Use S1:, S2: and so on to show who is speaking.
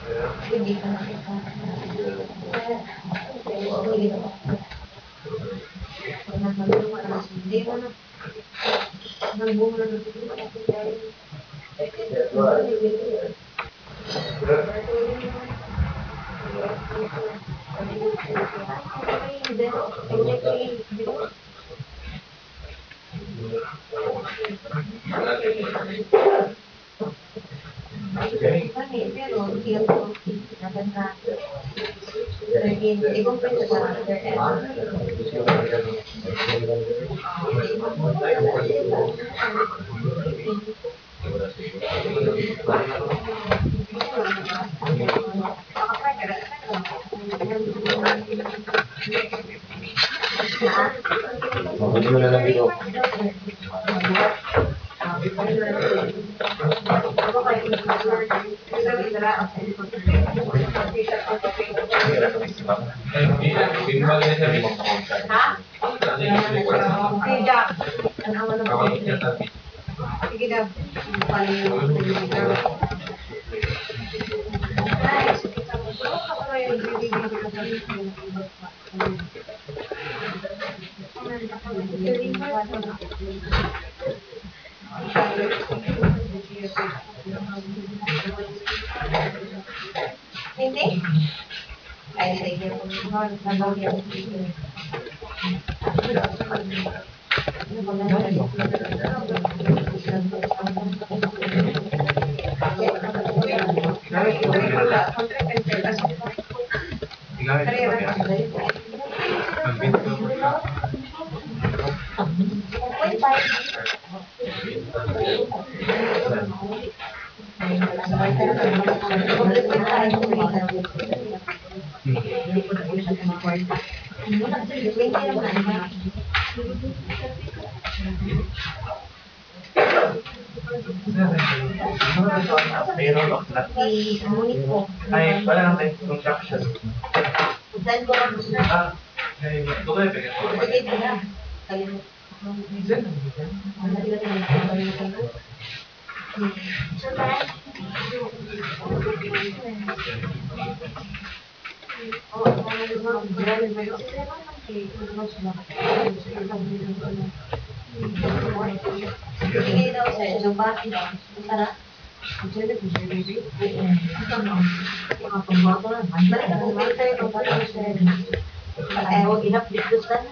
S1: Hindi ka nakita. Hindi mo na. Nagbunga na pero i-compare sa other
S2: Hindi mo na lang dito.
S1: Sige daw. Hindi? Ay, sige.
S2: Mayroon of na. Ay, wala nang may construction.
S1: Saan ko lang
S2: Ah, ay, tuloy ba yan?
S1: Sige daw sir, Jubati daw. Tara. Balik ako filter ko pa lang sir. Ay, huwag in-update ko sa